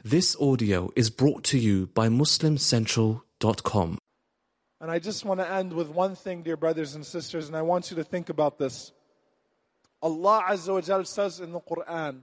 This audio is brought to you by MuslimCentral.com. And I just want to end with one thing, dear brothers and sisters, and I want you to think about this. Allah Azza wa Jal says in the Quran,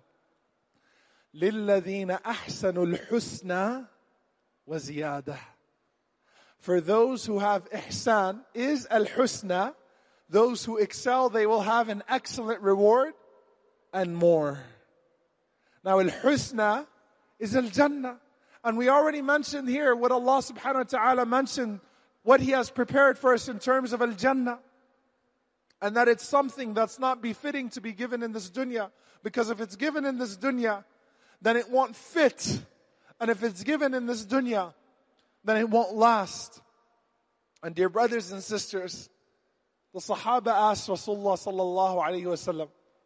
لِلَّذِينَ أَحْسَنُوا الْحُسْنَى وَزِيَادَةً. For those who have ihsan, is al-husna, those who excel, they will have an excellent reward and more. Now al-husna is al-jannah. And we already mentioned here what Allah subhanahu wa ta'ala mentioned, what He has prepared for us in terms of al-jannah. And that it's something that's not befitting to be given in this dunya. Because if it's given in this dunya, then it won't fit. And if it's given in this dunya, then it won't last. And dear brothers and sisters, the Sahaba asked Rasulullah sallallahu alayhi wa sallam,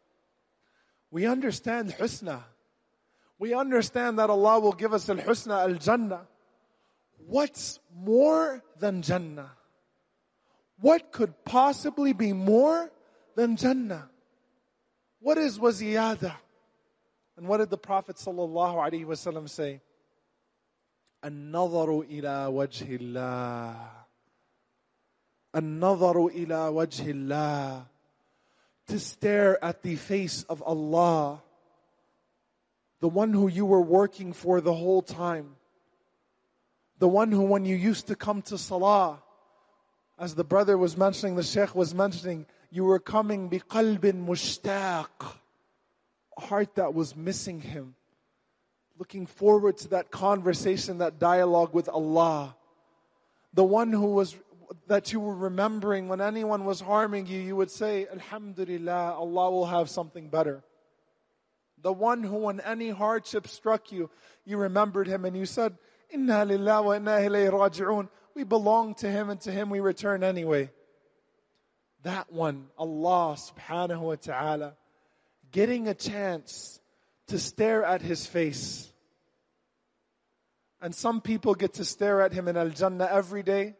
we understand husna. We understand that Allah will give us al-husna, al-jannah. What's more than jannah? What could possibly be more than jannah? What is waziyada? And what did the Prophet sallallahu alaihi wasallam say? An-nadharu ila wajhillah. An-nadharu ila wajhillah. To stare at the face of Allah, the one who you were working for the whole time. The one who, when you used to come to salah, as the brother was mentioning, the sheikh was mentioning, you were coming biqalbin mushtaq, a heart that was missing Him, looking forward to that conversation, that dialogue with Allah. The one that you were remembering when anyone was harming you, you would say, Alhamdulillah, Allah will have something better. The one who, when any hardship struck you, you remembered Him and you said, Inna lillahi wa inna ilayhi raji'un. We belong to Him and to Him we return anyway. That one, Allah subhanahu wa ta'ala, getting a chance to stare at His face. And some people get to stare at Him in Al-Jannah every day.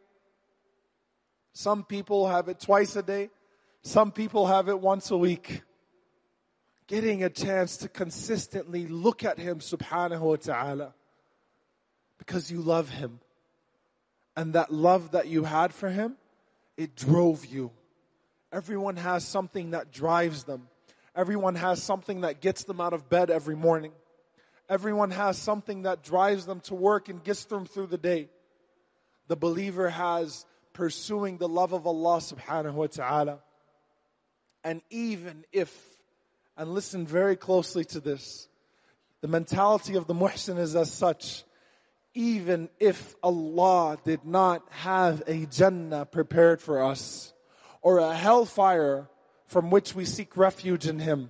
Some people have it twice a day. Some people have it once a week. Getting a chance to consistently look at Him subhanahu wa ta'ala. Because you love Him. And that love that you had for Him, it drove you. Everyone has something that drives them. Everyone has something that gets them out of bed every morning. Everyone has something that drives them to work and gets them through the day. The believer has pursuing the love of Allah subhanahu wa ta'ala. And even if, and listen very closely to this, the mentality of the muhsin is as such, even if Allah did not have a Jannah prepared for us, or a hellfire from which we seek refuge in Him,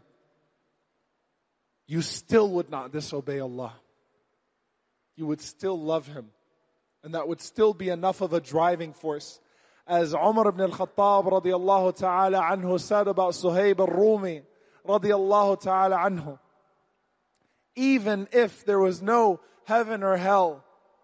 you still would not disobey Allah. You would still love Him. And that would still be enough of a driving force. As Umar ibn al-Khattab radiyallahu ta'ala anhu said about Suhaib al-Rumi radiyallahu ta'ala anhu, even if there was no heaven or hell,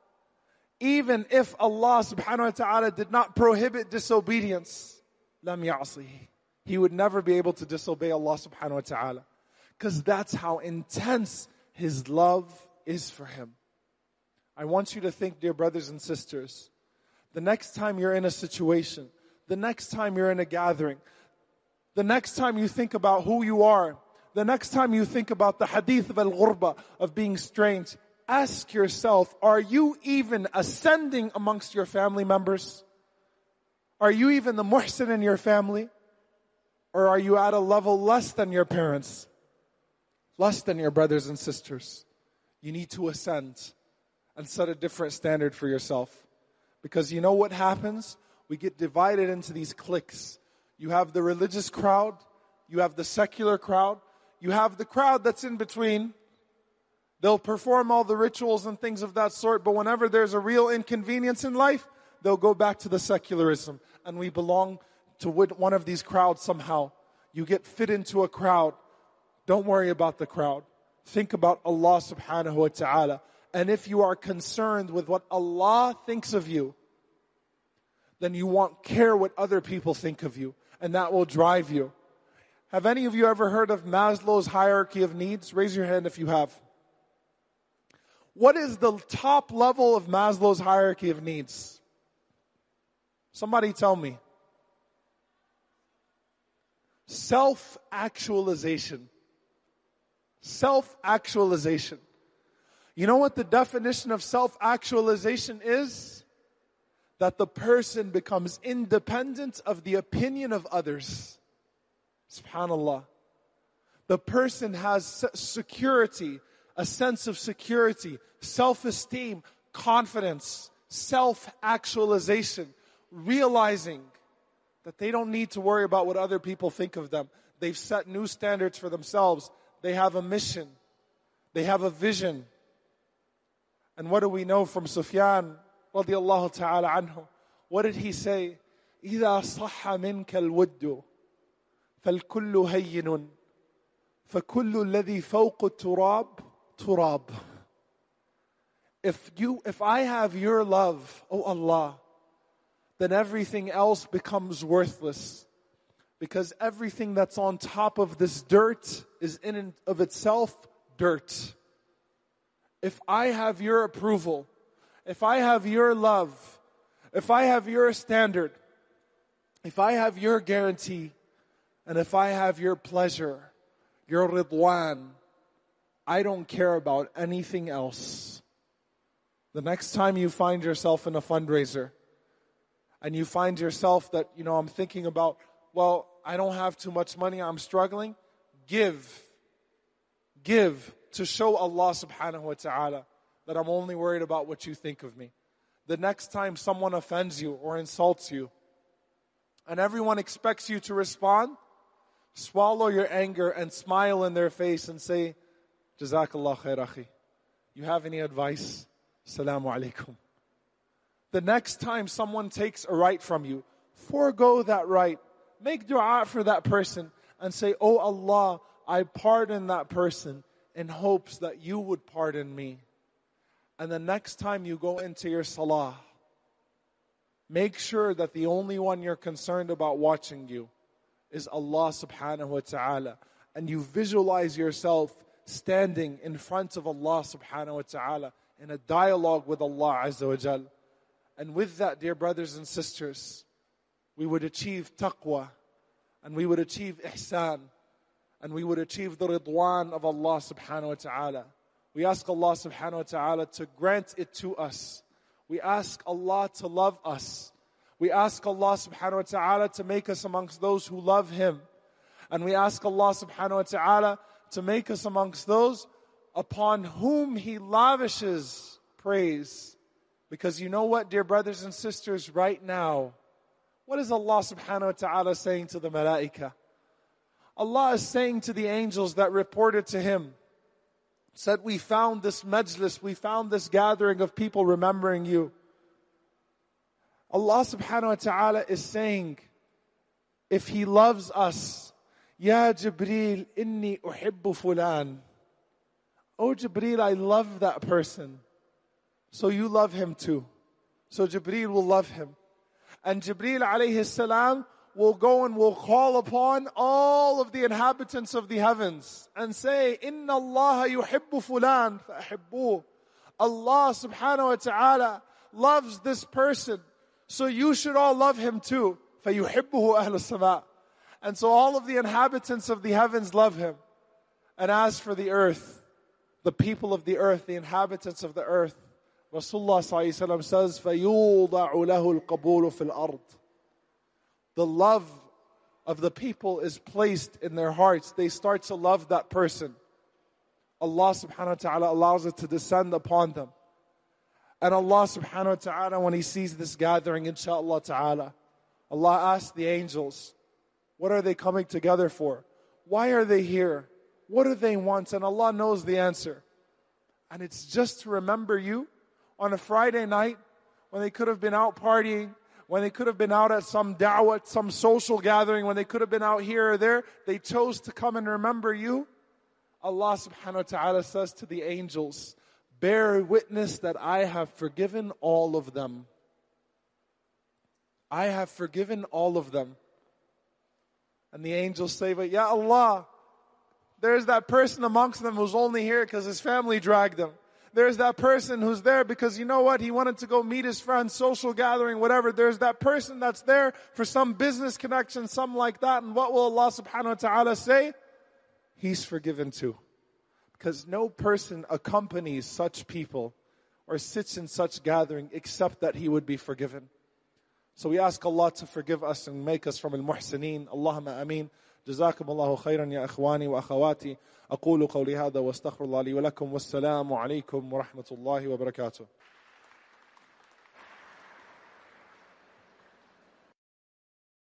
even if Allah subhanahu wa ta'ala did not prohibit disobedience, lam ya'sihi, he would never be able to disobey Allah subhanahu wa ta'ala. Because that's how intense His love is for Him. I want you to think, dear brothers and sisters, the next time you're in a situation, the next time you're in a gathering, the next time you think about who you are, the next time you think about the hadith of al-ghurba, of being strange, ask yourself, are you even ascending amongst your family members? Are you even the muhsin in your family? Or are you at a level less than your parents? Less than your brothers and sisters? You need to ascend and set a different standard for yourself. Because you know what happens? We get divided into these cliques. You have the religious crowd. You have the secular crowd. You have the crowd that's in between. They'll perform all the rituals and things of that sort, but whenever there's a real inconvenience in life, they'll go back to the secularism. And we belong to one of these crowds somehow. You get fit into a crowd. Don't worry about the crowd. Think about Allah subhanahu wa ta'ala. And if you are concerned with what Allah thinks of you, then you won't care what other people think of you. And that will drive you. Have any of you ever heard of Maslow's hierarchy of needs? Raise your hand if you have. What is the top level of Maslow's hierarchy of needs? Somebody tell me. Self-actualization. Self-actualization. You know what the definition of self-actualization is? That the person becomes independent of the opinion of others. SubhanAllah. The person has security, a sense of security, self-esteem, confidence, self-actualization, realizing that they don't need to worry about what other people think of them. They've set new standards for themselves. They have a mission. They have a vision. And what do we know from Sufyan radiyallahu ta'ala anhu? What did he say? إِذَا صَحَّ مِنْكَ الْوُدُّ فَالْكُلُّ هَيِّنٌ فَكُلُّ الَّذِي فَوْقُ التُّرَابِ تُرَابٌ. If I have your love, O Allah, then everything else becomes worthless. Because everything that's on top of this dirt is in and of itself dirt. If I have your approval, if I have your love, if I have your standard, if I have your guarantee, and if I have your pleasure, your ridwan, I don't care about anything else. The next time you find yourself in a fundraiser, and you find yourself that, I'm thinking about, well, I don't have too much money, I'm struggling. Give to show Allah subhanahu wa ta'ala that I'm only worried about what you think of me. The next time someone offends you or insults you, and everyone expects you to respond, swallow your anger and smile in their face and say, Jazakallah khair akhi. You have any advice? Assalamu alaikum. The next time someone takes a right from you, forego that right. Make dua for that person and say, Oh Allah, I pardon that person in hopes that you would pardon me. And the next time you go into your salah, make sure that the only one you're concerned about watching you is Allah subhanahu wa ta'ala. And you visualize yourself standing in front of Allah subhanahu wa ta'ala in a dialogue with Allah azza wa jal. And with that, dear brothers and sisters, we would achieve taqwa, and we would achieve ihsan, and we would achieve the ridwan of Allah subhanahu wa ta'ala. We ask Allah subhanahu wa ta'ala to grant it to us. We ask Allah to love us. We ask Allah subhanahu wa ta'ala to make us amongst those who love Him. And we ask Allah subhanahu wa ta'ala to make us amongst those upon whom He lavishes praise. Because you know what, dear brothers and sisters, right now, what is Allah subhanahu wa ta'ala saying to the malaika? Allah is saying to the angels that reported to Him, said, we found this majlis, we found this gathering of people remembering you. Allah subhanahu wa ta'ala is saying, if He loves us, Ya Jibreel, inni uhibbu fulan. Oh Jibreel, I love that person. So you love him too. So Jibreel will love him. And Jibreel alayhi salam will go and will call upon all of the inhabitants of the heavens and say, Inna Allah yuhibbu fulan fa'ahibbuh. Allah subhanahu wa ta'ala loves this person. So you should all love him too. فَيُحِبُّهُ أَهْلُ السَّمَاءِ. And so all of the inhabitants of the heavens love him. And as for the earth, the people of the earth, the inhabitants of the earth, Rasulullah ﷺ says, فَيُوضَعُ لَهُ الْقَبُولُ فِي الْأَرْضِ. The love of the people is placed in their hearts. They start to love that person. Allah subhanahu wa ta'ala allows it to descend upon them. And Allah subhanahu wa ta'ala, when He sees this gathering, inshaAllah ta'ala, Allah asks the angels, what are they coming together for? Why are they here? What do they want? And Allah knows the answer. And it's just to remember you on a Friday night when they could have been out partying, when they could have been out at some da'wah, some social gathering, when they could have been out here or there. They chose to come and remember you. Allah subhanahu wa ta'ala says to the angels, bear witness that I have forgiven all of them. I have forgiven all of them. And the angels say, but Ya Allah, there's that person amongst them who's only here because his family dragged him. There's that person who's there because you know what? He wanted to go meet his friends, social gathering, whatever. There's that person that's there for some business connection, something like that. And what will Allah subhanahu wa ta'ala say? He's forgiven too. Because no person accompanies such people or sits in such gathering except that he would be forgiven. So we ask Allah to forgive us and make us from al-muhsineen. Allahumma ameen. جزاكم الله خيرا يا إخواني وأخواتي. أقول قولي هذا واستغفر الله لي ولكم والسلام عليكم ورحمة الله وبركاته.